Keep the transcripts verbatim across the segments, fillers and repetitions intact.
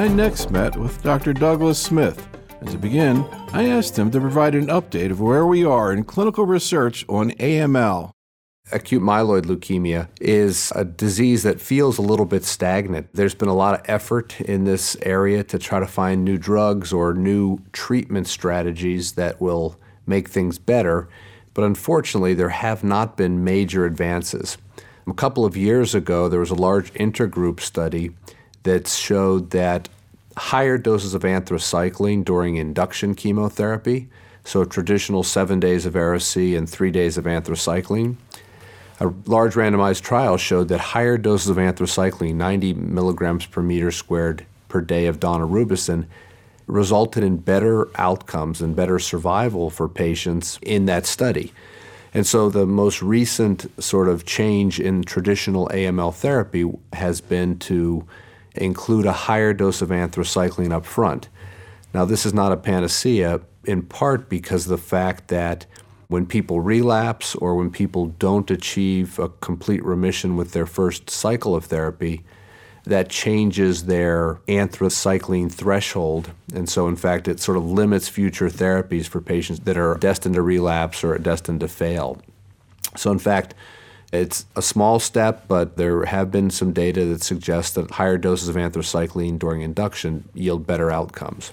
I next met with Doctor Douglas Smith. And to begin, I asked him to provide an update of where we are in clinical research on A M L. Acute myeloid leukemia is a disease that feels a little bit stagnant. There's been a lot of effort in this area to try to find new drugs or new treatment strategies that will make things better, but unfortunately there have not been major advances. A couple of years ago, there was a large intergroup study that showed that higher doses of anthracycline during induction chemotherapy, so traditional seven days of Ara-C and three days of anthracycline, a large randomized trial showed that higher doses of anthracycline, ninety milligrams per meter squared per day of daunorubicin, resulted in better outcomes and better survival for patients in that study. And so the most recent sort of change in traditional A M L therapy has been to include a higher dose of anthracycline up front. Now, this is not a panacea, in part because of the fact that when people relapse or when people don't achieve a complete remission with their first cycle of therapy, that changes their anthracycline threshold. And so, in fact, it sort of limits future therapies for patients that are destined to relapse or destined to fail. So, in fact, it's a small step, but there have been some data that suggests that higher doses of anthracycline during induction yield better outcomes.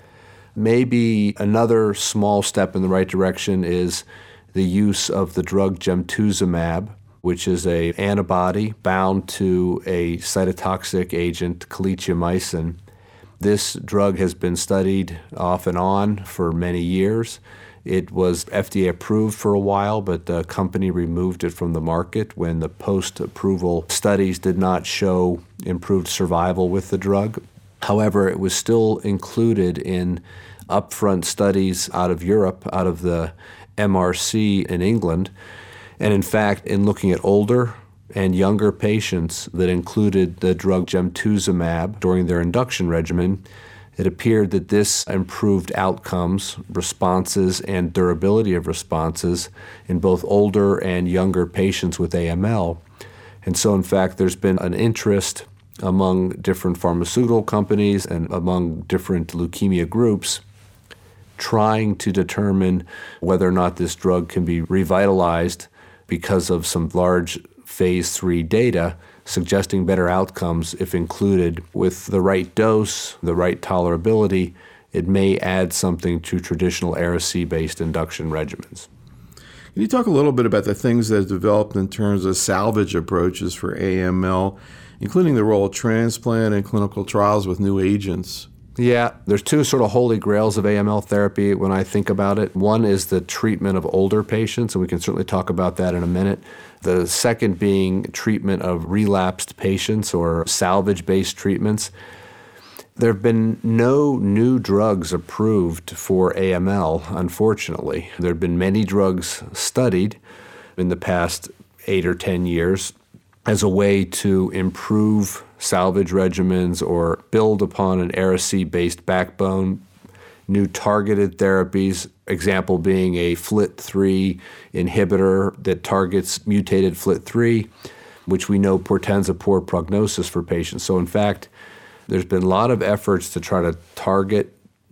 Maybe another small step in the right direction is the use of the drug gemtuzumab, which is an antibody bound to a cytotoxic agent, calicheamycin. This drug has been studied off and on for many years. It was F D A approved for a while, but the company removed it from the market when the post-approval studies did not show improved survival with the drug. However, it was still included in upfront studies out of Europe, out of the M R C in England. And in fact, in looking at older and younger patients that included the drug gemtuzumab during their induction regimen, it appeared that this improved outcomes, responses, and durability of responses in both older and younger patients with A M L. And so, in fact, there's been an interest among different pharmaceutical companies and among different leukemia groups trying to determine whether or not this drug can be revitalized because of some large phase three data suggesting better outcomes if included with the right dose, the right tolerability. It may add something to traditional Ara-C-based induction regimens. Can you talk a little bit about the things that have developed in terms of salvage approaches for A M L, including the role of transplant and clinical trials with new agents? Yeah, there's two sort of holy grails of A M L therapy when I think about it. One is the treatment of older patients, and we can certainly talk about that in a minute. The second being treatment of relapsed patients or salvage-based treatments. There have been no new drugs approved for A M L, unfortunately. There have been many drugs studied in the past eight or ten years as a way to improve salvage regimens or build upon an Ara-C-based backbone, new targeted therapies, example being a F L T three inhibitor that targets mutated F L T three, which we know portends a poor prognosis for patients. So in fact, there's been a lot of efforts to try to target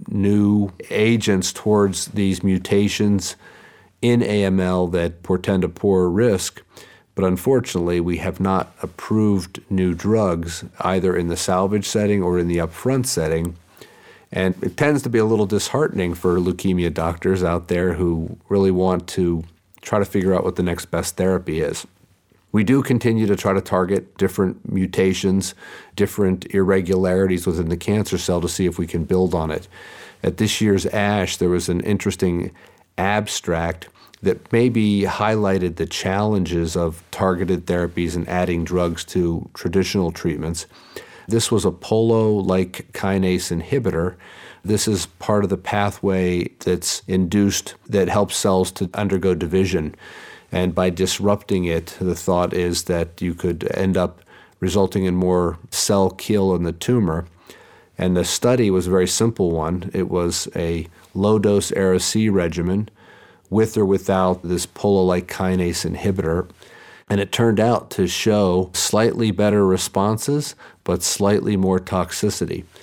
new agents towards these mutations in A M L that portend a poor risk. But unfortunately, we have not approved new drugs either in the salvage setting or in the upfront setting. And it tends to be a little disheartening for leukemia doctors out there who really want to try to figure out what the next best therapy is. We do continue to try to target different mutations, different irregularities within the cancer cell to see if we can build on it. At this year's ASH, there was an interesting abstract that maybe highlighted the challenges of targeted therapies and adding drugs to traditional treatments. This was a polo-like kinase inhibitor. This is part of the pathway that's induced that helps cells to undergo division. And by disrupting it, the thought is that you could end up resulting in more cell kill in the tumor. And the study was a very simple one. It was a low-dose Ara-C regimen with or without this polo-like kinase inhibitor. And it turned out to show slightly better responses, but slightly more toxicity.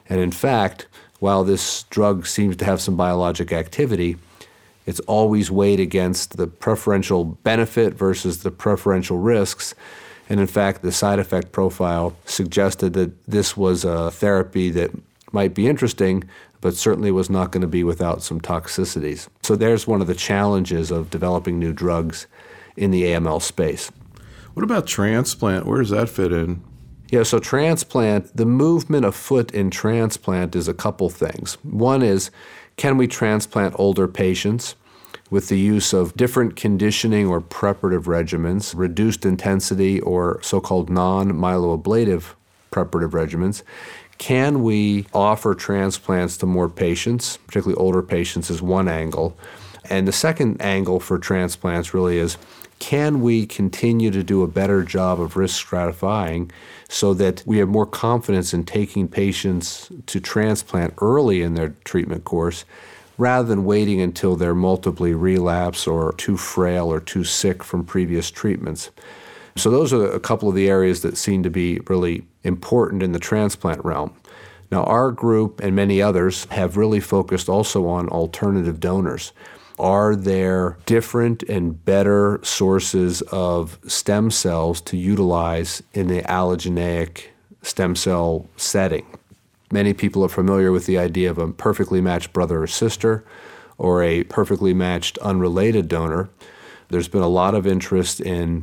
And in fact, while this drug seems to have some biologic activity, it's always weighed against the preferential benefit versus the preferential risks. And in fact, the side effect profile suggested that this was a therapy that might be interesting, but certainly was not going to be without some toxicities. So there's one of the challenges of developing new drugs in the A M L space. What about transplant? Where does that fit in? Yeah, so transplant, the movement afoot in transplant is a couple things. One is, can we transplant older patients with the use of different conditioning or preparative regimens, reduced intensity or so-called non-myeloablative preparative regimens? Can we offer transplants to more patients, particularly older patients, is one angle. And the second angle for transplants really is, can we continue to do a better job of risk stratifying so that we have more confidence in taking patients to transplant early in their treatment course rather than waiting until they're multiply relapse or too frail or too sick from previous treatments? So those are a couple of the areas that seem to be really important in the transplant realm. Now, our group and many others have really focused also on alternative donors. Are there different and better sources of stem cells to utilize in the allogeneic stem cell setting? Many people are familiar with the idea of a perfectly matched brother or sister or a perfectly matched unrelated donor. There's been a lot of interest in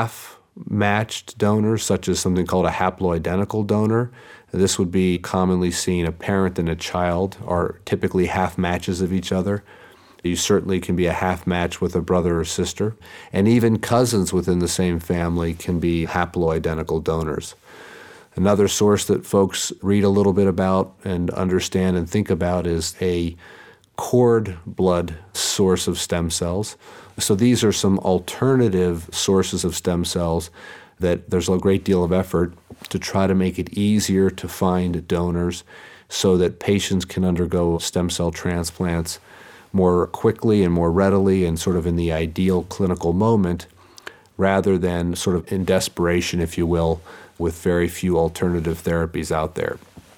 half-matched donors, such as something called a haploidentical donor. This would be commonly seen, a parent and a child are typically half matches of each other. You certainly can be a half match with a brother or sister, and even cousins within the same family can be haploidentical donors. Another source that folks read a little bit about and understand and think about is a cord blood source of stem cells. So these are some alternative sources of stem cells that there's a great deal of effort to try to make it easier to find donors so that patients can undergo stem cell transplants more quickly and more readily and sort of in the ideal clinical moment rather than sort of in desperation, if you will, with very few alternative therapies out there.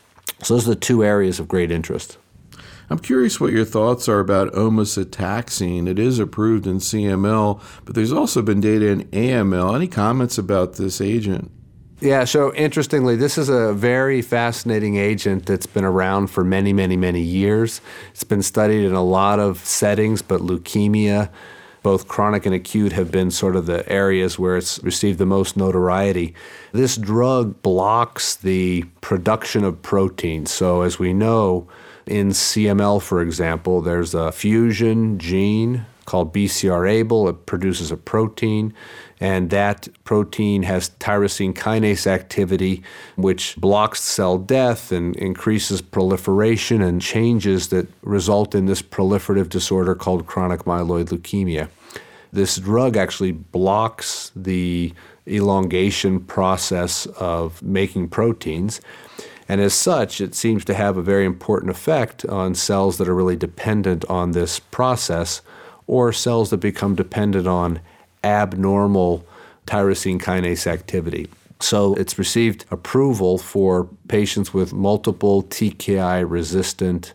So those are the two areas of great interest. I'm curious what your thoughts are about omocetabxene. It is approved in C M L, but there's also been data in A M L. Any comments about this agent? Yeah, so interestingly, this is a very fascinating agent that's been around for many, many, many years. It's been studied in a lot of settings, but leukemia, both chronic and acute, have been sort of the areas where it's received the most notoriety. This drug blocks the production of proteins. So as we know, in C M L, for example, there's a fusion gene called B C R A B L. It produces a protein, and that protein has tyrosine kinase activity, which blocks cell death and increases proliferation and changes that result in this proliferative disorder called chronic myeloid leukemia. This drug actually blocks the elongation process of making proteins, and as such, it seems to have a very important effect on cells that are really dependent on this process or cells that become dependent on abnormal tyrosine kinase activity. So it's received approval for patients with multiple T K I-resistant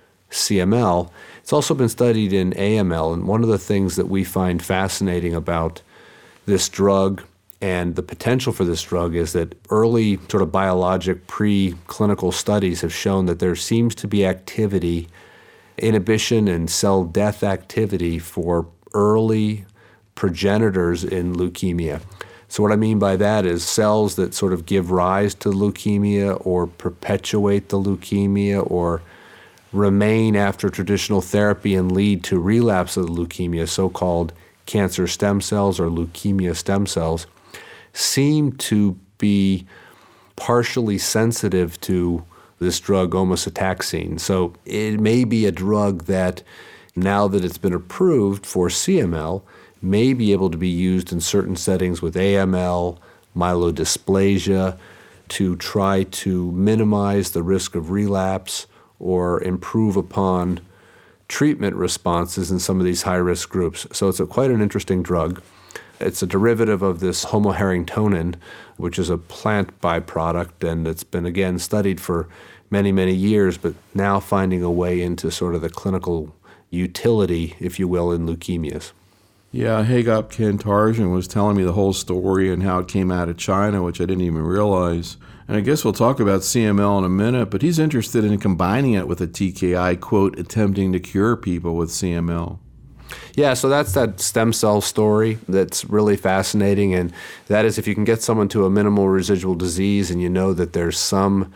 C M L. It's also been studied in A M L, and one of the things that we find fascinating about this drug and the potential for this drug is that early sort of biologic preclinical studies have shown that there seems to be activity, inhibition and cell death activity for early progenitors in leukemia. So what I mean by that is cells that sort of give rise to leukemia or perpetuate the leukemia or remain after traditional therapy and lead to relapse of the leukemia, so-called cancer stem cells or leukemia stem cells, seem to be partially sensitive to this drug omocetabxene. So it may be a drug that, now that it's been approved for C M L, may be able to be used in certain settings with A M L, myelodysplasia, to try to minimize the risk of relapse or improve upon treatment responses in some of these high-risk groups. So it's a, quite an interesting drug. It's a derivative of this homoharingtonin, which is a plant byproduct, and it's been, again, studied for many, many years, but now finding a way into sort of the clinical utility, if you will, in leukemias. Yeah, Hagop Kantarjian was telling me the whole story and how it came out of China, which I didn't even realize. And I guess we'll talk about C M L in a minute, but he's interested in combining it with a T K I, quote, attempting to cure people with C M L. Yeah, so that's that stem cell story that's really fascinating, and that is if you can get someone to a minimal residual disease and you know that there's some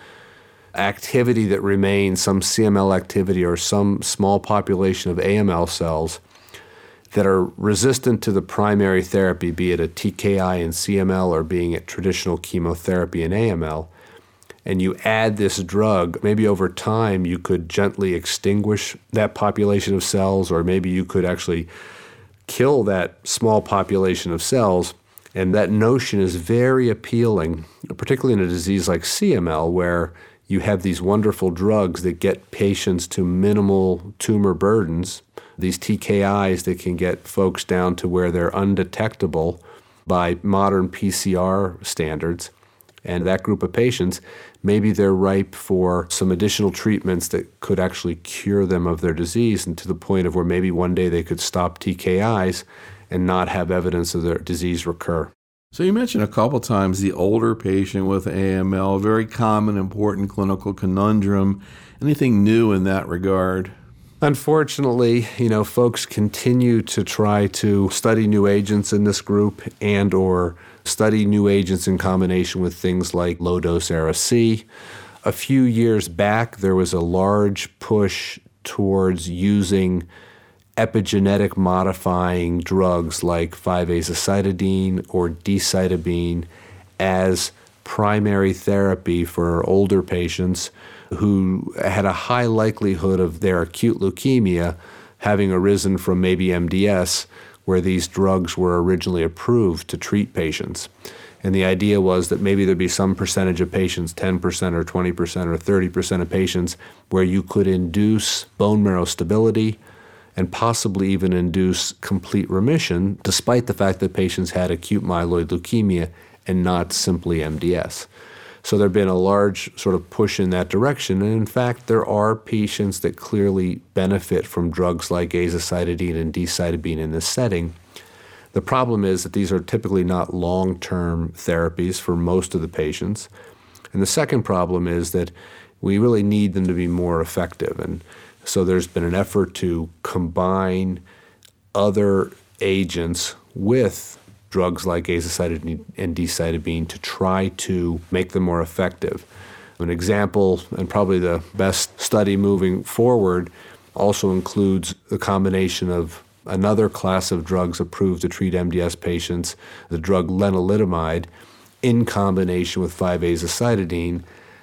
activity that remains, some C M L activity or some small population of A M L cells that are resistant to the primary therapy, be it a T K I in C M L or being it traditional chemotherapy in A M L, and you add this drug, maybe over time you could gently extinguish that population of cells, or maybe you could actually kill that small population of cells. And that notion is very appealing, particularly in a disease like C M L, where you have these wonderful drugs that get patients to minimal tumor burdens, these T K Is that can get folks down to where they're undetectable by modern P C R standards. And that group of patients, maybe they're ripe for some additional treatments that could actually cure them of their disease, and to the point of where maybe one day they could stop T K Is and not have evidence of their disease recur. So you mentioned a couple times the older patient with A M L, a very common, important clinical conundrum. Anything new in that regard? Unfortunately, you know, folks continue to try to study new agents in this group and or study new agents in combination with things like low-dose Ara-C. A few years back, there was a large push towards using epigenetic modifying drugs like five-azacitidine or decitabine as primary therapy for older patients who had a high likelihood of their acute leukemia having arisen from maybe M D S, where these drugs were originally approved to treat patients. And the idea was that maybe there'd be some percentage of patients, ten percent or twenty percent or thirty percent of patients, where you could induce bone marrow stability and possibly even induce complete remission, despite the fact that patients had acute myeloid leukemia and not simply M D S. So there's been a large sort of push in that direction. And in fact, there are patients that clearly benefit from drugs like azacitidine and decitabine in this setting. The problem is that these are typically not long-term therapies for most of the patients. And the second problem is that we really need them to be more effective. And so there's been an effort to combine other agents with drugs like azacitidine and decitabine to try to make them more effective. An example, and probably the best study moving forward, also includes the combination of another class of drugs approved to treat M D S patients, the drug lenalidomide, in combination with five-azacitidine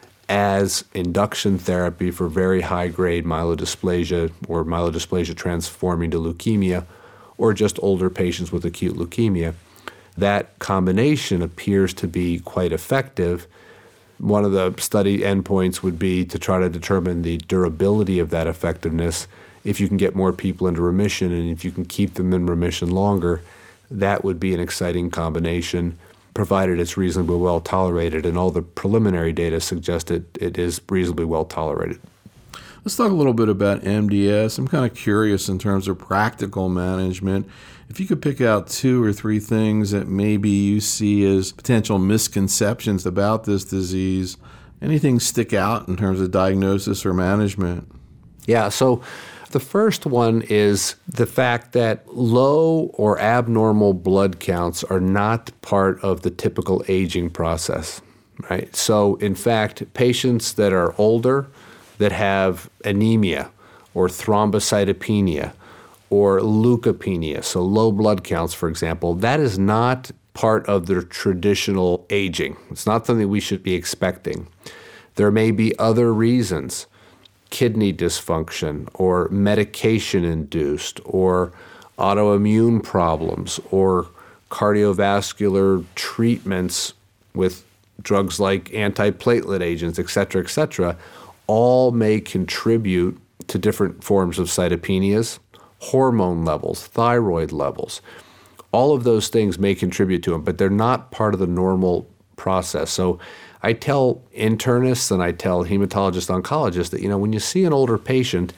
as induction therapy for very high-grade myelodysplasia or myelodysplasia transforming to leukemia, or just older patients with acute leukemia. That combination appears to be quite effective. One of the study endpoints would be to try to determine the durability of that effectiveness. If you can get more people into remission and if you can keep them in remission longer, that would be an exciting combination, provided it's reasonably well tolerated, and all the preliminary data suggest that it is reasonably well tolerated. Let's talk a little bit about M D S. I'm kind of curious in terms of practical management. If you could pick out two or three things that maybe you see as potential misconceptions about this disease, anything stick out in terms of diagnosis or management? Yeah, so the first one is the fact that low or abnormal blood counts are not part of the typical aging process, right? So in fact, patients that are older, that have anemia or thrombocytopenia or leukopenia, so low blood counts, for example, that is not part of their traditional aging. It's not something we should be expecting. There may be other reasons, kidney dysfunction or medication-induced or autoimmune problems or cardiovascular treatments with drugs like antiplatelet agents, et cetera, et cetera, all may contribute to different forms of cytopenias, hormone levels, thyroid levels. All of those things may contribute to them, but they're not part of the normal process. So I tell internists and I tell hematologist oncologists that, you know, when you see an older patient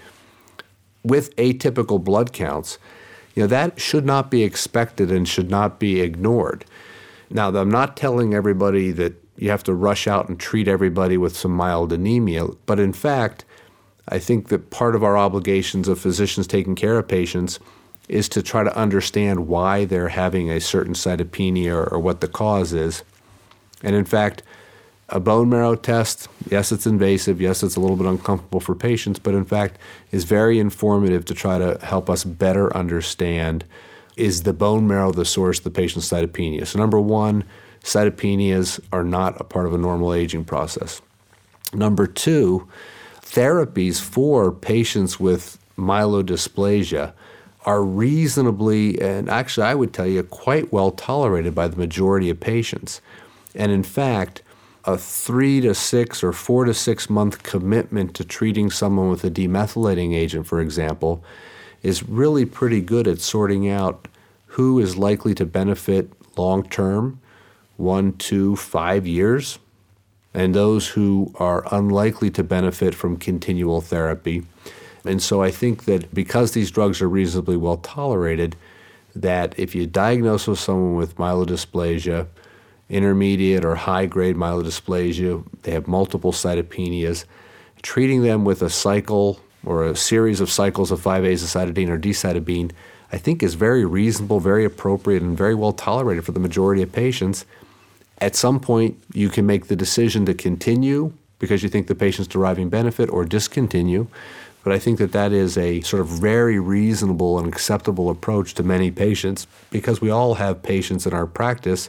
with atypical blood counts, you know, that should not be expected and should not be ignored. Now, I'm not telling everybody that you have to rush out and treat everybody with some mild anemia, but in fact, I think that part of our obligations of physicians taking care of patients is to try to understand why they're having a certain cytopenia or, or what the cause is. And in fact, a bone marrow test, yes, it's invasive, yes, it's a little bit uncomfortable for patients, but in fact is very informative to try to help us better understand, is the bone marrow the source of the patient's cytopenia? So number one, cytopenias are not a part of a normal aging process. Number two, therapies for patients with myelodysplasia are reasonably, and actually I would tell you, quite well tolerated by the majority of patients. And in fact, a three to six or four to six month commitment to treating someone with a demethylating agent, for example, is really pretty good at sorting out who is likely to benefit long term, one, two, five years, and those who are unlikely to benefit from continual therapy. And so I think that because these drugs are reasonably well tolerated, that if you diagnose with someone with myelodysplasia, intermediate or high-grade myelodysplasia, they have multiple cytopenias, treating them with a cycle or a series of cycles of five azacitidine or decitabine, I think is very reasonable, very appropriate, and very well tolerated for the majority of patients. At some point, you can make the decision to continue because you think the patient's deriving benefit, or discontinue. But I think that that is a sort of very reasonable and acceptable approach to many patients, because we all have patients in our practice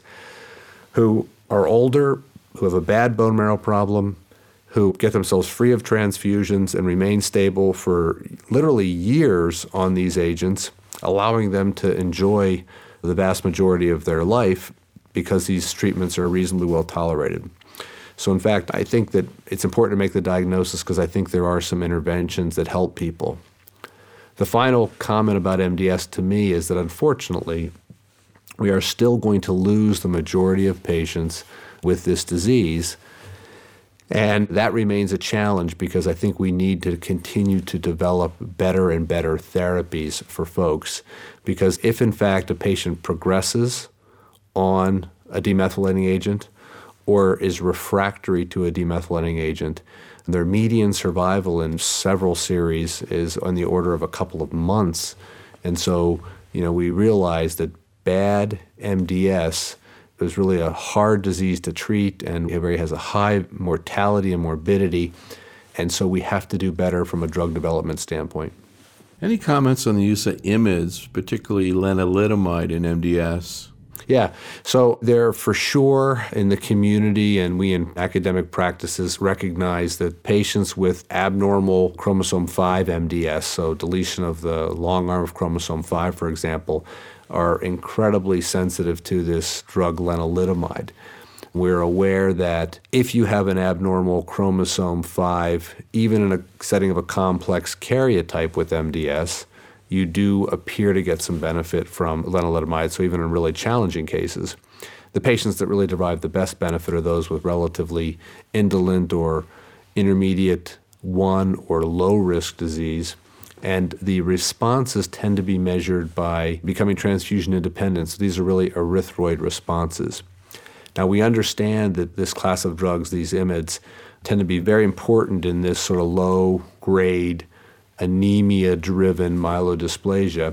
who are older, who have a bad bone marrow problem, who get themselves free of transfusions and remain stable for literally years on these agents, allowing them to enjoy the vast majority of their life because these treatments are reasonably well tolerated. So in fact, I think that it's important to make the diagnosis because I think there are some interventions that help people. The final comment about M D S to me is that unfortunately, we are still going to lose the majority of patients with this disease. And that remains a challenge because I think we need to continue to develop better and better therapies for folks. Because if in fact a patient progresses on a demethylating agent or is refractory to a demethylating agent, their median survival in several series is on the order of a couple of months. And so, you know, we realize that bad M D S is really a hard disease to treat, and it has a high mortality and morbidity, and so we have to do better from a drug development standpoint. Any comments on the use of I M I Ds, particularly lenalidomide in M D S? Yeah, so there for sure in the community, and we in academic practices recognize that patients with abnormal chromosome five M D S, so deletion of the long arm of chromosome five, for example, are incredibly sensitive to this drug lenalidomide. We're aware that if you have an abnormal chromosome five, even in a setting of a complex karyotype with M D S, you do appear to get some benefit from lenalidomide, so even in really challenging cases. The patients that really derive the best benefit are those with relatively indolent or intermediate one or low-risk disease, and the responses tend to be measured by becoming transfusion independent. So these are really erythroid responses. Now, we understand that this class of drugs, these I M I Ds, tend to be very important in this sort of low-grade, anemia-driven myelodysplasia.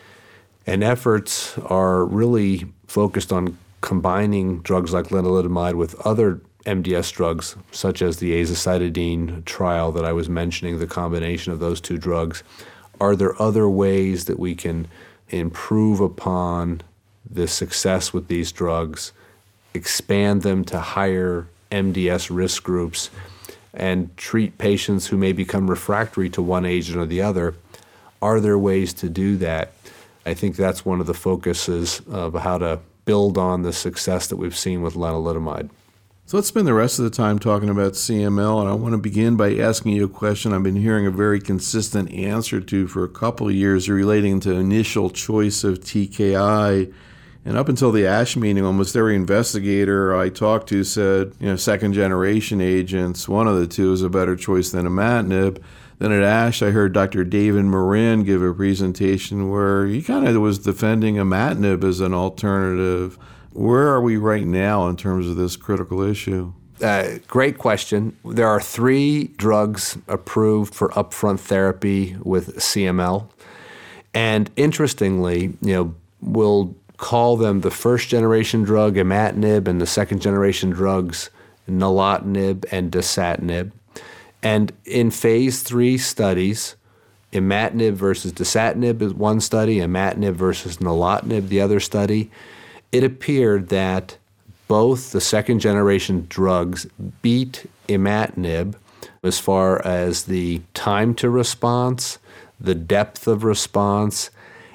And efforts are really focused on combining drugs like lenalidomide with other M D S drugs, such as the azacitidine trial that I was mentioning, the combination of those two drugs. Are there other ways that we can improve upon the success with these drugs, expand them to higher M D S risk groups, and treat patients who may become refractory to one agent or the other? Are there ways to do that? I think that's one of the focuses of how to build on the success that we've seen with lenalidomide. So let's spend the rest of the time talking about C M L, and I want to begin by asking you a question I've been hearing a very consistent answer to for a couple of years relating to initial choice of T K I And up until the ASH meeting, almost every investigator I talked to said, you know, second-generation agents, one of the two is a better choice than imatinib. Then at ASH, I heard Doctor David Marin give a presentation where he kind of was defending imatinib as an alternative. Where are we right now in terms of this critical issue? Uh, great question. There are three drugs approved for upfront therapy with C M L. And interestingly, you know, we'll call them the first-generation drug, imatinib, and the second-generation drugs, nilotinib and dasatinib. And in phase three studies, imatinib versus dasatinib is one study, imatinib versus nilotinib the other study. It appeared that both the second-generation drugs beat imatinib as far as the time to response, the depth of response,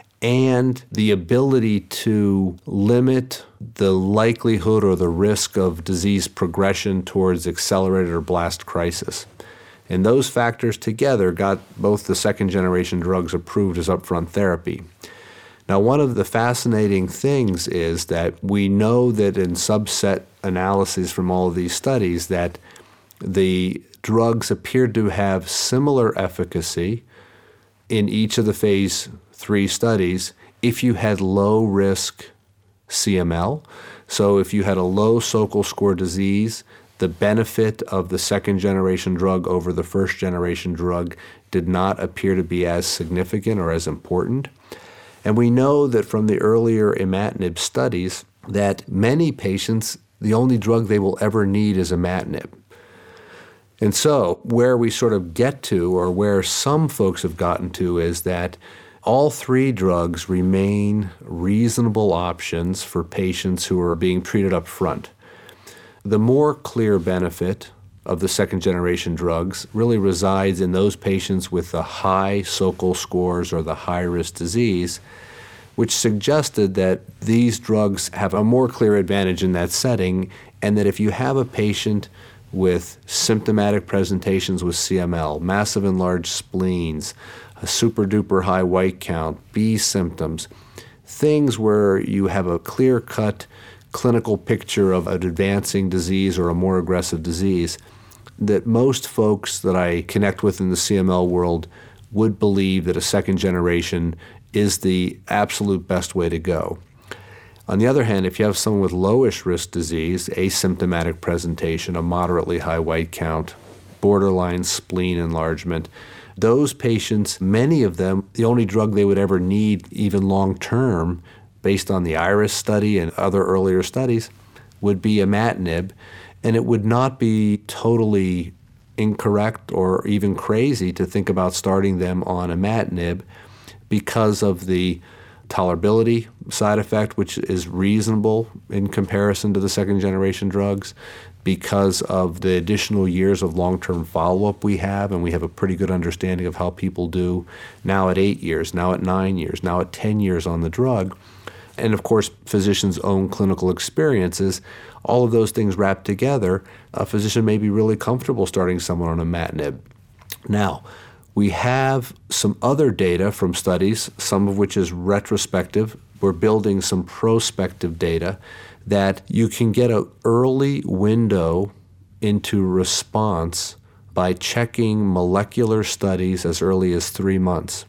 and the ability to limit the likelihood or the risk of disease progression towards accelerated or blast crisis. And those factors together got both the second-generation drugs approved as upfront therapy. Now, one of the fascinating things is that we know that in subset analyses from all of these studies that the drugs appeared to have similar efficacy in each of the phase three studies if you had low-risk C M L. So if you had a low Sokal score disease, the benefit of the second-generation drug over the first-generation drug did not appear to be as significant or as important. And we know that from the earlier imatinib studies that many patients, the only drug they will ever need is imatinib. And so where we sort of get to, or where some folks have gotten to, is that all three drugs remain reasonable options for patients who are being treated up front. The more clear benefit of the second-generation drugs really resides in those patients with the high Sokal scores or the high-risk disease, which suggested that these drugs have a more clear advantage in that setting, and that if you have a patient with symptomatic presentations with C M L, massive enlarged spleens, a super-duper high white count, B symptoms, things where you have a clear-cut clinical picture of an advancing disease or a more aggressive disease, that most folks that I connect with in the C M L world would believe that a second generation is the absolute best way to go. On the other hand, if you have someone with lowish risk disease, asymptomatic presentation, a moderately high white count, borderline spleen enlargement, those patients, many of them, the only drug they would ever need even long-term, based on the IRIS study and other earlier studies, would be imatinib, and it would not be totally incorrect or even crazy to think about starting them on imatinib because of the tolerability side effect, which is reasonable in comparison to the second-generation drugs, because of the additional years of long-term follow-up we have, and we have a pretty good understanding of how people do now at eight years, now at nine years, now at ten years on the drug. And of course, physicians' own clinical experiences, all of those things wrapped together, a physician may be really comfortable starting someone on imatinib. Now, we have some other data from studies, some of which is retrospective. We're building some prospective data that you can get an early window into response by checking molecular studies as early as three months.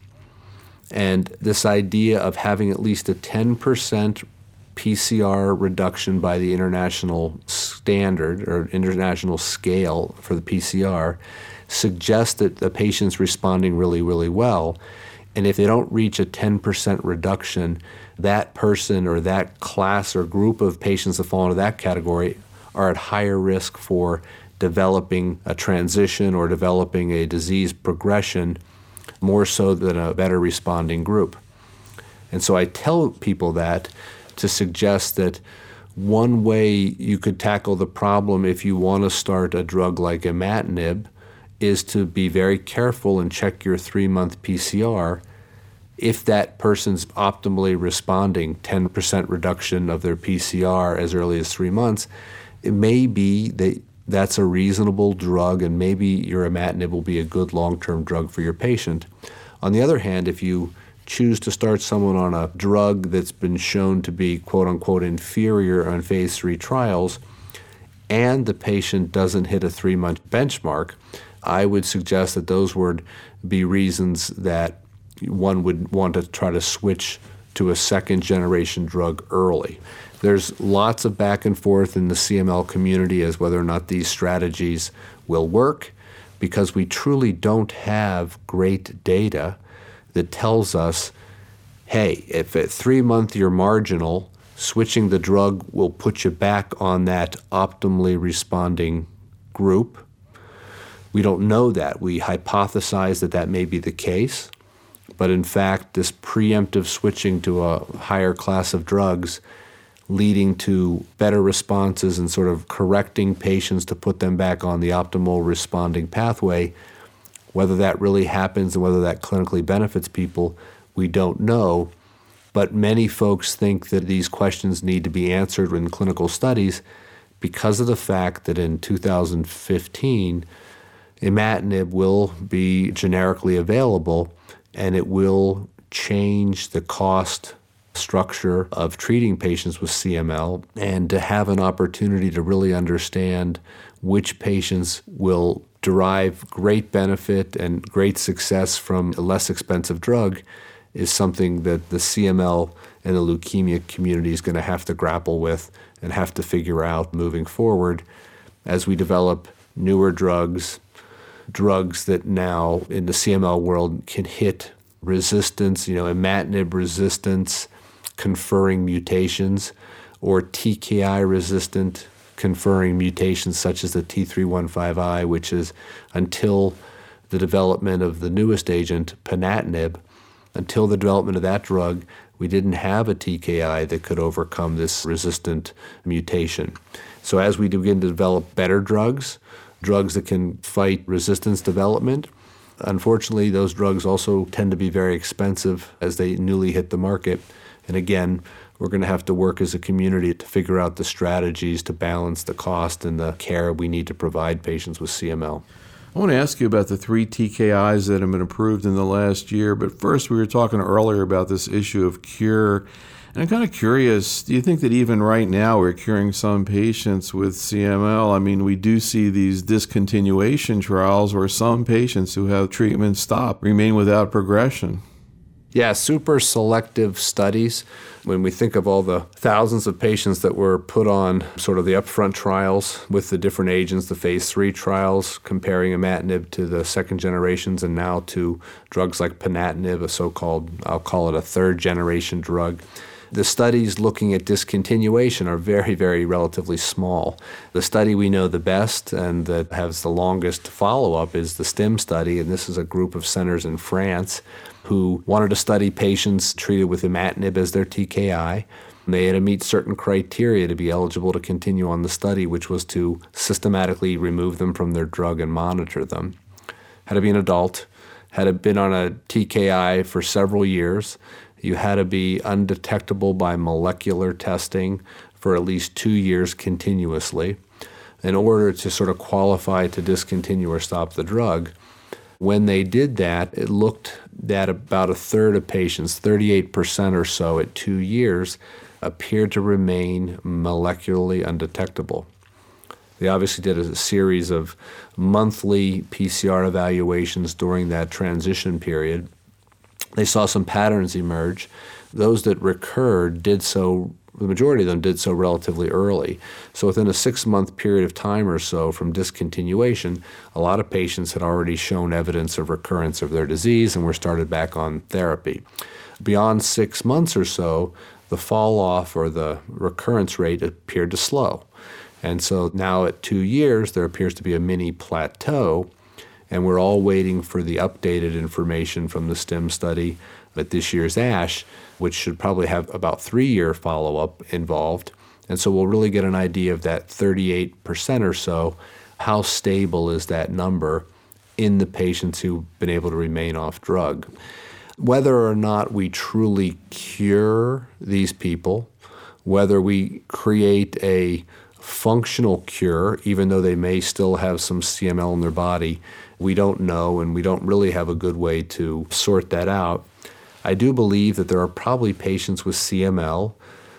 And this idea of having at least a ten percent P C R reduction by the international standard or international scale for the P C R suggests that the patient's responding really, really well. And if they don't reach a ten percent reduction, that person or that class or group of patients that fall into that category are at higher risk for developing a transition or developing a disease progression more so than a better responding group. And so I tell people that to suggest that one way you could tackle the problem if you want to start a drug like imatinib is to be very careful and check your three-month P C R. If that person's optimally responding, ten percent reduction of their P C R as early as three months, it may be that that's a reasonable drug, and maybe your imatinib will be a good long-term drug for your patient. On the other hand, if you choose to start someone on a drug that's been shown to be quote-unquote inferior on phase three trials, and the patient doesn't hit a three-month benchmark, I would suggest that those would be reasons that one would want to try to switch to a second-generation drug early. There's lots of back and forth in the C M L community as whether or not these strategies will work, because we truly don't have great data that tells us, hey, if at three months you're marginal, switching the drug will put you back on that optimally responding group. We don't know that. We hypothesize that that may be the case, but in fact, this preemptive switching to a higher class of drugs leading to better responses and sort of correcting patients to put them back on the optimal responding pathway, whether that really happens and whether that clinically benefits people, we don't know. But many folks think that these questions need to be answered in clinical studies because of the fact that in two thousand fifteen, imatinib will be generically available, and it will change the cost structure of treating patients with C M L, and to have an opportunity to really understand which patients will derive great benefit and great success from a less expensive drug is something that the C M L and the leukemia community is going to have to grapple with and have to figure out moving forward as we develop newer drugs, drugs that now in the C M L world can hit resistance, you know, imatinib resistance, conferring mutations, or T K I resistant conferring mutations such as the T three fifteen I, which is until the development of the newest agent, ponatinib, until the development of that drug, we didn't have a T K I that could overcome this resistant mutation. So as we begin to develop better drugs, drugs that can fight resistance development, unfortunately, those drugs also tend to be very expensive as they newly hit the market. And again, we're going to have to work as a community to figure out the strategies to balance the cost and the care we need to provide patients with C M L. I want to ask you about the three T K Is that have been approved in the last year, but first we were talking earlier about this issue of cure. And I'm kind of curious, do you think that even right now we're curing some patients with C M L? I mean, we do see these discontinuation trials where some patients who have treatment stopped remain without progression. Yeah, super selective studies. When we think of all the thousands of patients that were put on sort of the upfront trials with the different agents, the phase three trials, comparing imatinib to the second generations and now to drugs like ponatinib, a so-called, I'll call it a third generation drug. The studies looking at discontinuation are very, very relatively small. The study we know the best and that has the longest follow-up is the STIM study, and this is a group of centers in France who wanted to study patients treated with imatinib as their T K I. They had to meet certain criteria to be eligible to continue on the study, which was to systematically remove them from their drug and monitor them. Had to be an adult, had to been on a T K I for several years. You had to be undetectable by molecular testing for at least two years continuously in order to sort of qualify to discontinue or stop the drug. When they did that, it looked that about a third of patients, thirty-eight percent or so at two years, appeared to remain molecularly undetectable. They obviously did a series of monthly P C R evaluations during that transition period. They saw some patterns emerge. Those that recurred did so, the majority of them did so relatively early. So within a six-month period of time or so from discontinuation, a lot of patients had already shown evidence of recurrence of their disease and were started back on therapy. Beyond six months or so, the fall-off or the recurrence rate appeared to slow. And so now at two years, there appears to be a mini plateau, and we're all waiting for the updated information from the STIM study at this year's ASH, which should probably have about three-year follow-up involved. And so we'll really get an idea of that thirty-eight percent or so, how stable is that number in the patients who've been able to remain off drug. Whether or not we truly cure these people, whether we create a functional cure, even though they may still have some C M L in their body, we don't know, and we don't really have a good way to sort that out. I do believe that there are probably patients with C M L,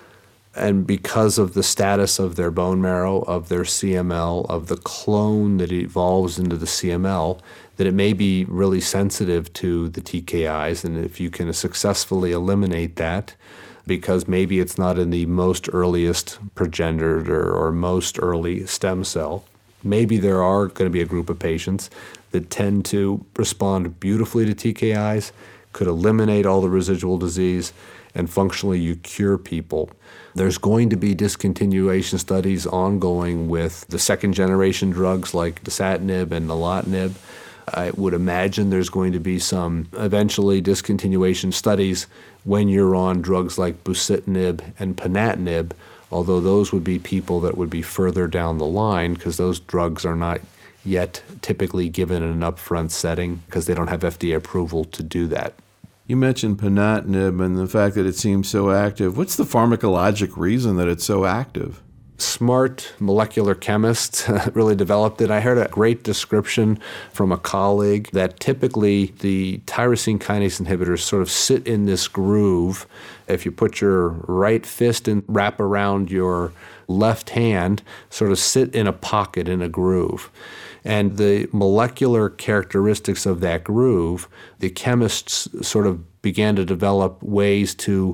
and because of the status of their bone marrow, of their C M L, of the clone that evolves into the C M L, that it may be really sensitive to the T K Is. And if you can successfully eliminate that, because maybe it's not in the most earliest progenitor or most early stem cell, maybe there are going to be a group of patients that tend to respond beautifully to T K Is, could eliminate all the residual disease, and functionally you cure people. There's going to be discontinuation studies ongoing with the second generation drugs like dasatinib and nilotinib. I would imagine there's going to be some eventually discontinuation studies when you're on drugs like bosutinib and ponatinib, although those would be people that would be further down the line because those drugs are not yet typically given in an upfront setting because they don't have F D A approval to do that. You mentioned ponatinib and the fact that it seems so active. What's the pharmacologic reason that it's so active? Smart molecular chemists really developed it. I heard a great description from a colleague that typically the tyrosine kinase inhibitors sort of sit in this groove. If you put your right fist and wrap around your left hand, sort of sit in a pocket in a groove. And the molecular characteristics of that groove, the chemists sort of began to develop ways to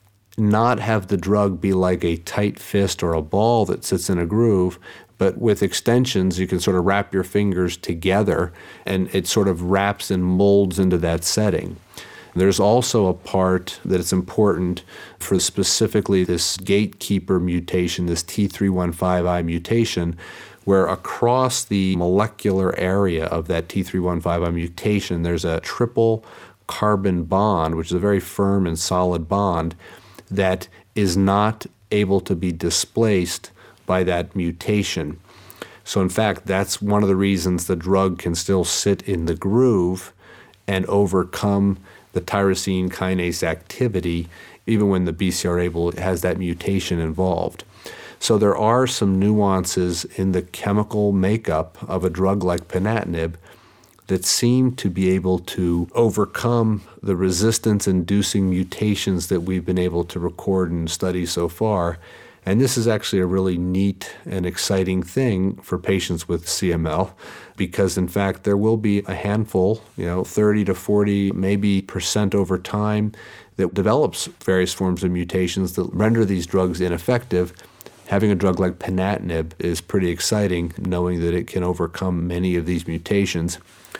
not have the drug be like a tight fist or a ball that sits in a groove, but with extensions, you can sort of wrap your fingers together and it sort of wraps and molds into that setting. There's also a part that it's important for specifically this gatekeeper mutation, this T three one five I mutation, where across the molecular area of that T three one five I mutation, there's a triple carbon bond, which is a very firm and solid bond, that is not able to be displaced by that mutation. So in fact, that's one of the reasons the drug can still sit in the groove and overcome the tyrosine kinase activity, even when the B C R A has that mutation involved. So there are some nuances in the chemical makeup of a drug like ponatinib that seem to be able to overcome the resistance-inducing mutations that we've been able to record and study so far. And this is actually a really neat and exciting thing for patients with C M L because, in fact, there will be a handful, you know, thirty to forty, maybe percent over time that develops various forms of mutations that render these drugs ineffective. Having a drug like ponatinib is pretty exciting, knowing that it can overcome many of these mutations.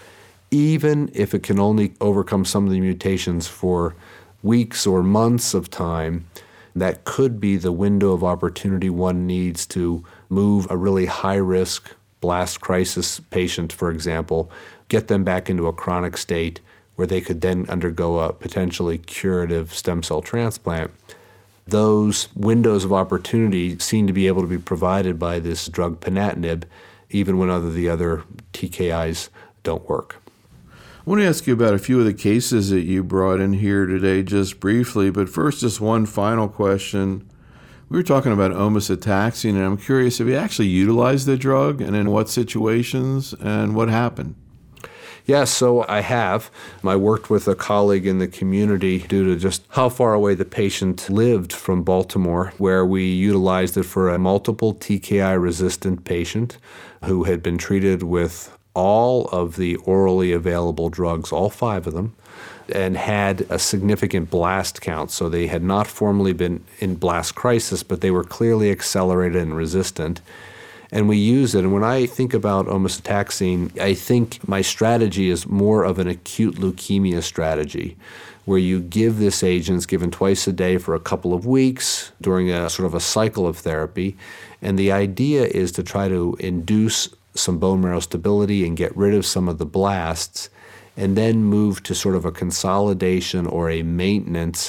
Even if it can only overcome some of the mutations for weeks or months of time, that could be the window of opportunity one needs to move a really high-risk blast crisis patient, for example, get them back into a chronic state where they could then undergo a potentially curative stem cell transplant. Those windows of opportunity seem to be able to be provided by this drug ponatinib, even when other the other T K Is don't work. I want to ask you about a few of the cases that you brought in here today just briefly, but first just one final question. We were talking about omecitaxine, and I'm curious, have you actually utilized the drug, and in what situations, and what happened? Yes, so I have. I worked with a colleague in the community due to just how far away the patient lived from Baltimore, where we utilized it for a multiple T K I-resistant patient who had been treated with all of the orally available drugs, all five of them, and had a significant blast count. So they had not formally been in blast crisis, but they were clearly accelerated and resistant. And we use it. And when I think about omecitaxine, I think my strategy is more of an acute leukemia strategy, where you give this agent, it's given twice a day for a couple of weeks during a sort of a cycle of therapy. And the idea is to try to induce some bone marrow stability and get rid of some of the blasts, and then move to sort of a consolidation or a maintenance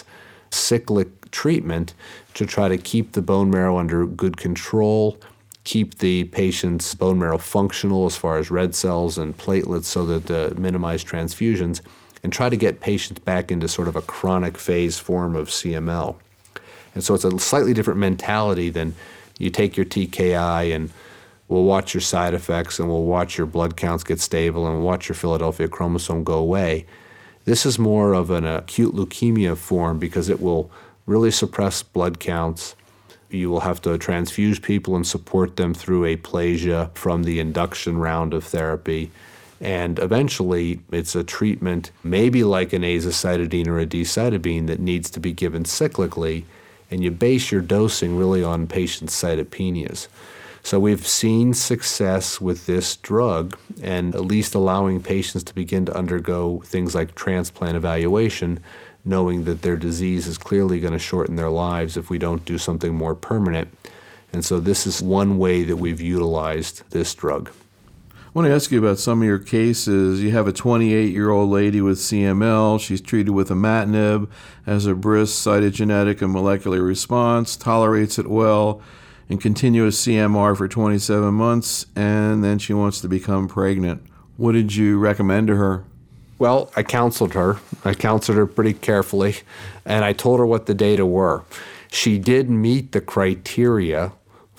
cyclic treatment to try to keep the bone marrow under good control, keep the patient's bone marrow functional as far as red cells and platelets so that uh, minimize transfusions, and try to get patients back into sort of a chronic phase form of C M L. And so it's a slightly different mentality than you take your T K I and we'll watch your side effects and we'll watch your blood counts get stable and we'll watch your Philadelphia chromosome go away. This is more of an acute leukemia form because it will really suppress blood counts. You will have to transfuse people and support them through aplasia from the induction round of therapy. And eventually, it's a treatment maybe like an azacitidine or a decitabine that needs to be given cyclically, and you base your dosing really on patients' cytopenias. So we've seen success with this drug and at least allowing patients to begin to undergo things like transplant evaluation, knowing that their disease is clearly going to shorten their lives if we don't do something more permanent. And so this is one way that we've utilized this drug. I want to ask you about some of your cases. You have a twenty-eight-year-old lady with C M L. She's treated with imatinib, has a brisk cytogenetic and molecular response, tolerates it well, and continuous C M R for twenty-seven months, and then she wants to become pregnant. What did you recommend to her? Well, I counseled her. I counseled her pretty carefully, and I told her what the data were. She did meet the criteria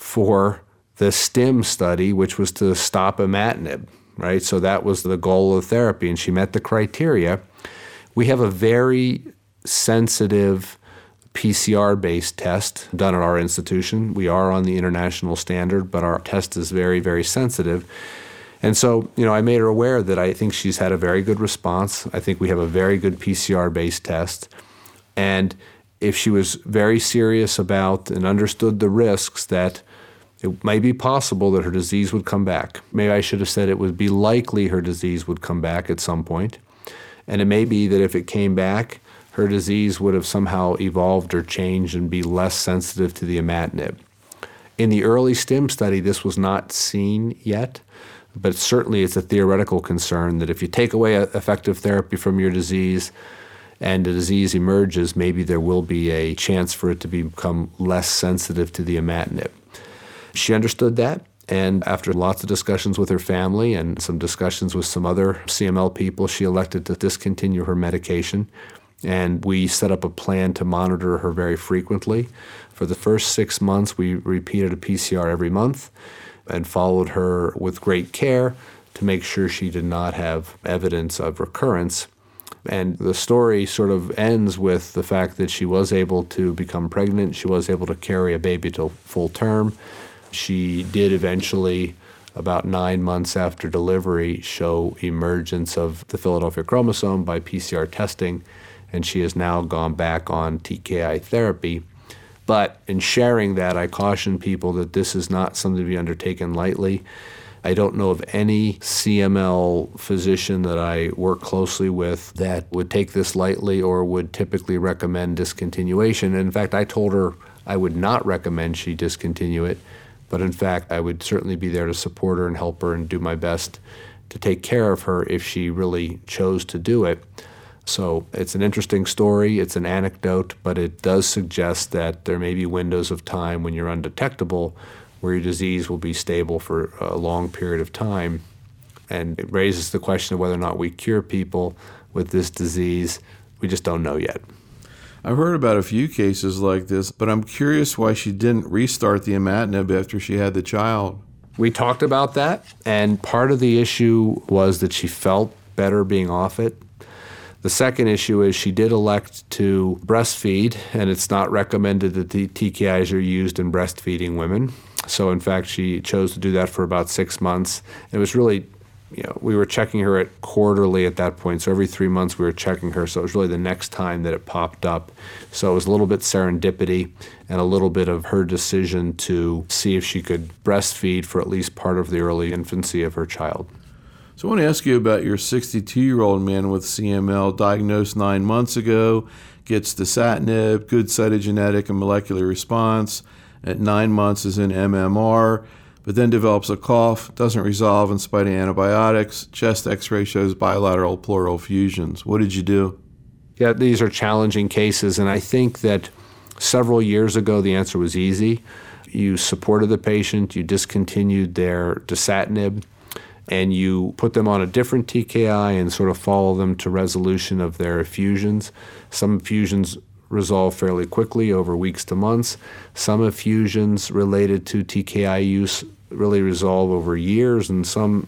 for the STIM study, which was to stop imatinib, right? So that was the goal of therapy, and she met the criteria. We have a very sensitive P C R-based test done at our institution. We are on the international standard, but our test is very, very sensitive. And so, you know, I made her aware that I think she's had a very good response. I think we have a very good P C R-based test. And if she was very serious about and understood the risks, that it may be possible that her disease would come back. Maybe I should have said it would be likely her disease would come back at some point. And it may be that if it came back, her disease would have somehow evolved or changed and be less sensitive to the imatinib. In the early STIM study, this was not seen yet, but certainly it's a theoretical concern that if you take away effective therapy from your disease and the disease emerges, maybe there will be a chance for it to become less sensitive to the imatinib. She understood that, and after lots of discussions with her family and some discussions with some other C M L people, she elected to discontinue her medication. And we set up a plan to monitor her very frequently. For the first six months, we repeated a P C R every month and followed her with great care to make sure she did not have evidence of recurrence. And the story sort of ends with the fact that she was able to become pregnant. She was able to carry a baby to full term. She did eventually, about nine months after delivery, show emergence of the Philadelphia chromosome by P C R testing, and she has now gone back on T K I therapy. But in sharing that, I caution people that this is not something to be undertaken lightly. I don't know of any C M L physician that I work closely with that would take this lightly or would typically recommend discontinuation. And in fact, I told her I would not recommend she discontinue it, but in fact, I would certainly be there to support her and help her and do my best to take care of her if she really chose to do it. So it's an interesting story, it's an anecdote, but it does suggest that there may be windows of time when you're undetectable where your disease will be stable for a long period of time. And it raises the question of whether or not we cure people with this disease. We just don't know yet. I've heard about a few cases like this, but I'm curious why she didn't restart the imatinib after she had the child. We talked about that, and part of the issue was that she felt better being off it. The second issue is she did elect to breastfeed, and it's not recommended that the T K Is are used in breastfeeding women. So in fact, she chose to do that for about six months. It was really, you know, we were checking her at quarterly at that point. So every three months we were checking her. So it was really the next time that it popped up. So it was a little bit serendipity and a little bit of her decision to see if she could breastfeed for at least part of the early infancy of her child. So I want to ask you about your sixty-two-year-old man with C M L, diagnosed nine months ago, gets dasatinib, good cytogenetic and molecular response. At nine months is in M M R, but then develops a cough, doesn't resolve in spite of antibiotics. Chest x-ray shows bilateral pleural effusions. What did you do? Yeah, these are challenging cases, and I think that several years ago the answer was easy. You supported the patient, you discontinued their dasatinib, and you put them on a different T K I and sort of follow them to resolution of their effusions. Some effusions resolve fairly quickly over weeks to months. Some effusions related to T K I use really resolve over years, and some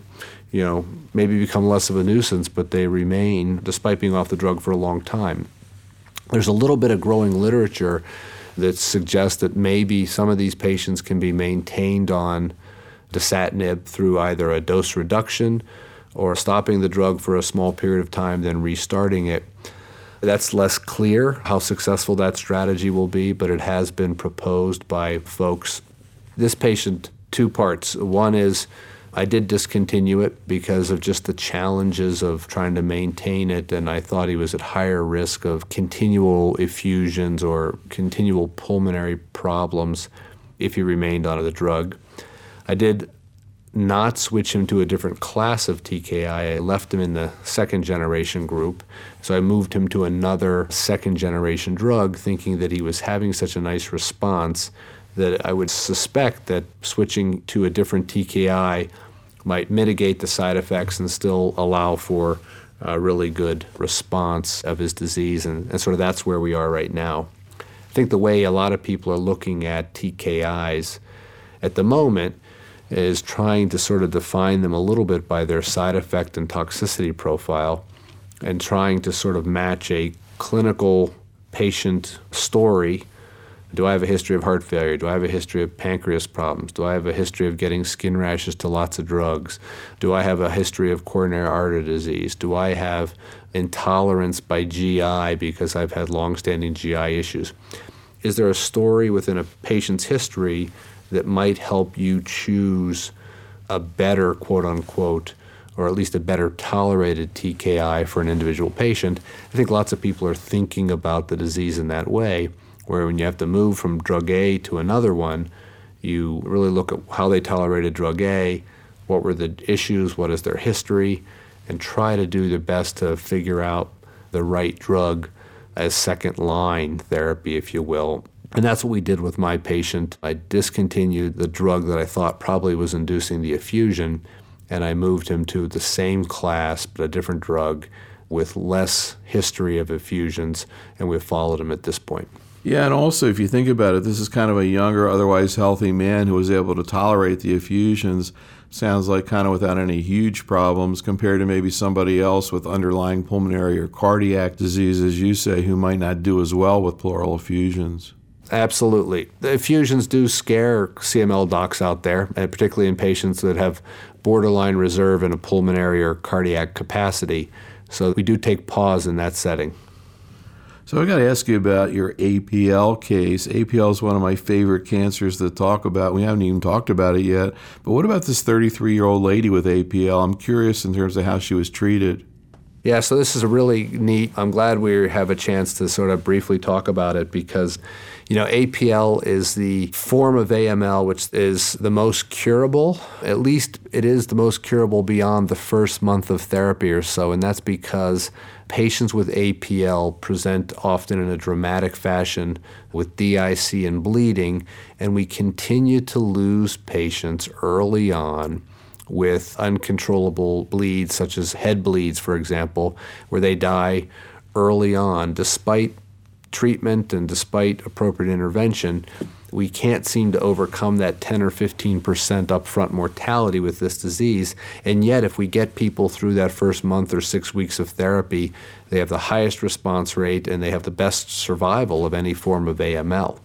you know, maybe become less of a nuisance, but they remain despite being off the drug for a long time. There's a little bit of growing literature that suggests that maybe some of these patients can be maintained on dasatinib through either a dose reduction or stopping the drug for a small period of time, then restarting it. That's less clear how successful that strategy will be, but it has been proposed by folks. This patient, two parts. One is I did discontinue it because of just the challenges of trying to maintain it, and I thought he was at higher risk of continual effusions or continual pulmonary problems if he remained on the drug. I did not switch him to a different class of T K I. I left him in the second generation group. So I moved him to another second generation drug, thinking that he was having such a nice response that I would suspect that switching to a different T K I might mitigate the side effects and still allow for a really good response of his disease. And, and sort of that's where we are right now. I think the way a lot of people are looking at T K Is at the moment is trying to sort of define them a little bit by their side effect and toxicity profile and trying to sort of match a clinical patient story. Do I have a history of heart failure? Do I have a history of pancreas problems? Do I have a history of getting skin rashes to lots of drugs? Do I have a history of coronary artery disease? Do I have intolerance by G I because I've had longstanding G I issues? Is there a story within a patient's history that might help you choose a better, quote unquote, or at least a better tolerated T K I for an individual patient? I think lots of people are thinking about the disease in that way, where when you have to move from drug A to another one, you really look at how they tolerated drug A, what were the issues, what is their history, and try to do their best to figure out the right drug as second line therapy, if you will. And that's what we did with my patient. I discontinued the drug that I thought probably was inducing the effusion, and I moved him to the same class, but a different drug with less history of effusions, and we've followed him at this point. Yeah, and also if you think about it, this is kind of a younger, otherwise healthy man who was able to tolerate the effusions. Sounds like kind of without any huge problems compared to maybe somebody else with underlying pulmonary or cardiac disease, as you say, who might not do as well with pleural effusions. Absolutely. The effusions do scare C M L docs out there, and particularly in patients that have borderline reserve in a pulmonary or cardiac capacity. So we do take pause in that setting. So I got to ask you about your A P L case. A P L is one of my favorite cancers to talk about. We haven't even talked about it yet. But what about this thirty-three-year-old lady with A P L? I'm curious in terms of how she was treated. Yeah, so this is a really neat, I'm glad we have a chance to sort of briefly talk about it because, you know, A P L is the form of A M L which is the most curable. At least it is the most curable beyond the first month of therapy or so, and that's because patients with A P L present often in a dramatic fashion with D I C and bleeding, and we continue to lose patients early on with uncontrollable bleeds, such as head bleeds, for example, where they die early on. Despite treatment and despite appropriate intervention, we can't seem to overcome that ten or fifteen percent upfront mortality with this disease. And yet, if we get people through that first month or six weeks of therapy, they have the highest response rate and they have the best survival of any form of A M L.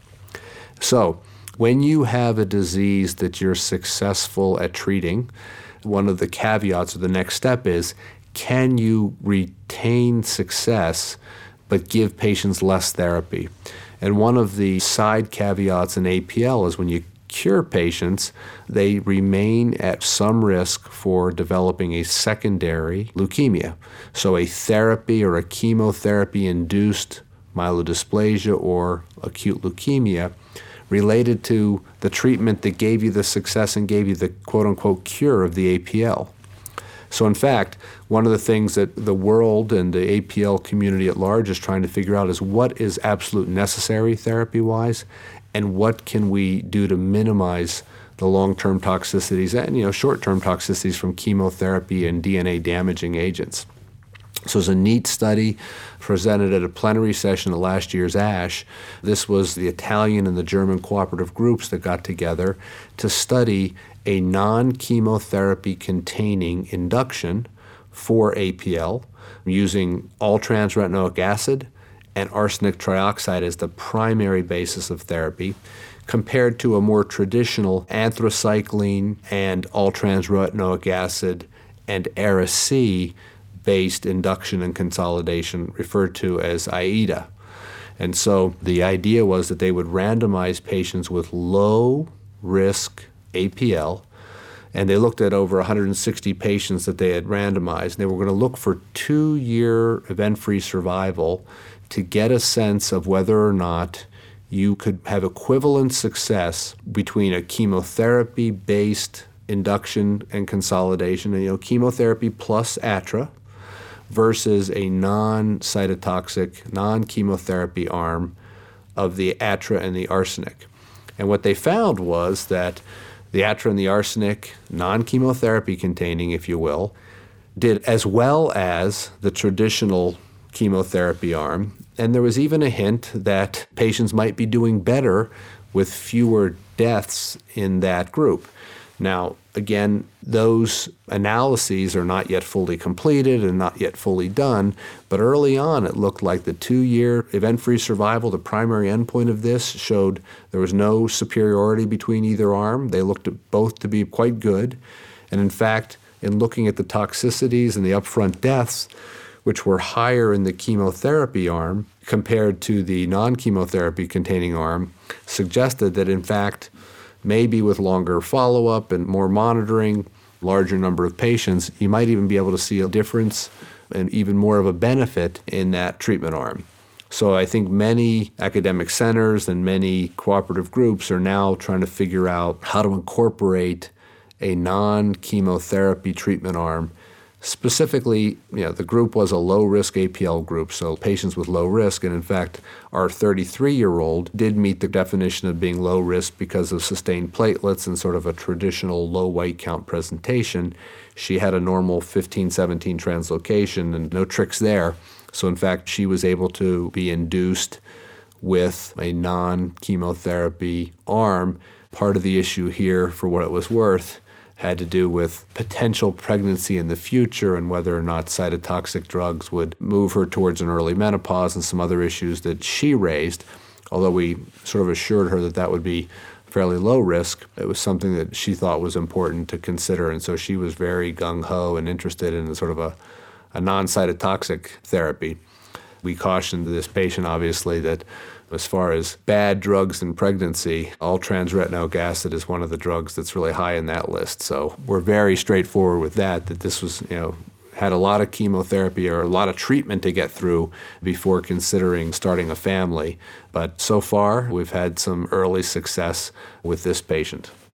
So, when you have a disease that you're successful at treating, one of the caveats or the next step is, can you retain success but give patients less therapy? And one of the side caveats in A P L is when you cure patients, they remain at some risk for developing a secondary leukemia. So a therapy or a chemotherapy-induced myelodysplasia or acute leukemia related to the treatment that gave you the success and gave you the quote-unquote cure of the A P L. So in fact, one of the things that the world and the A P L community at large is trying to figure out is what is absolute necessary therapy-wise and what can we do to minimize the long-term toxicities and, you know, short-term toxicities from chemotherapy and D N A damaging agents. So it was a neat study presented at a plenary session at last year's ASH. This was the Italian and the German cooperative groups that got together to study a non-chemotherapy containing induction for A P L using all-trans retinoic acid and arsenic trioxide as the primary basis of therapy, compared to a more traditional anthracycline and all-trans retinoic acid and Ara-C based induction and consolidation, referred to as I E D A. And so the idea was that they would randomize patients with low risk A P L, and they looked at over one hundred sixty patients that they had randomized. And they were going to look for two-year event-free survival to get a sense of whether or not you could have equivalent success between a chemotherapy-based induction and consolidation, you know, chemotherapy plus Atra, versus a non-cytotoxic, non-chemotherapy arm of the Atra and the arsenic. And what they found was that the Atra and the arsenic, non-chemotherapy containing, if you will, did as well as the traditional chemotherapy arm. And there was even a hint that patients might be doing better with fewer deaths in that group. Now, again, those analyses are not yet fully completed and not yet fully done, but early on it looked like the two-year event-free survival, the primary endpoint of this, showed there was no superiority between either arm. They looked at both to be quite good. And in fact, in looking at the toxicities and the upfront deaths, which were higher in the chemotherapy arm compared to the non-chemotherapy containing arm, suggested that in fact, maybe with longer follow-up and more monitoring, larger number of patients, you might even be able to see a difference and even more of a benefit in that treatment arm. So I think many academic centers and many cooperative groups are now trying to figure out how to incorporate a non-chemotherapy treatment arm. Specifically, you know, the group was a low-risk A P L group, so patients with low risk, and in fact, our thirty-three-year-old did meet the definition of being low risk because of sustained platelets and sort of a traditional low white count presentation. She had a normal fifteen seventeen translocation and no tricks there. So in fact, she was able to be induced with a non-chemotherapy arm. Part of the issue here, for what it was worth, had to do with potential pregnancy in the future and whether or not cytotoxic drugs would move her towards an early menopause and some other issues that she raised. Although we sort of assured her that that would be fairly low risk, it was something that she thought was important to consider. And so she was very gung-ho and interested in sort of a, a non-cytotoxic therapy. We cautioned this patient, obviously, that as far as bad drugs in pregnancy, all-trans retinoic acid is one of the drugs that's really high in that list. So we're very straightforward with that, that this was, you know, had a lot of chemotherapy or a lot of treatment to get through before considering starting a family. But so far, we've had some early success with this patient.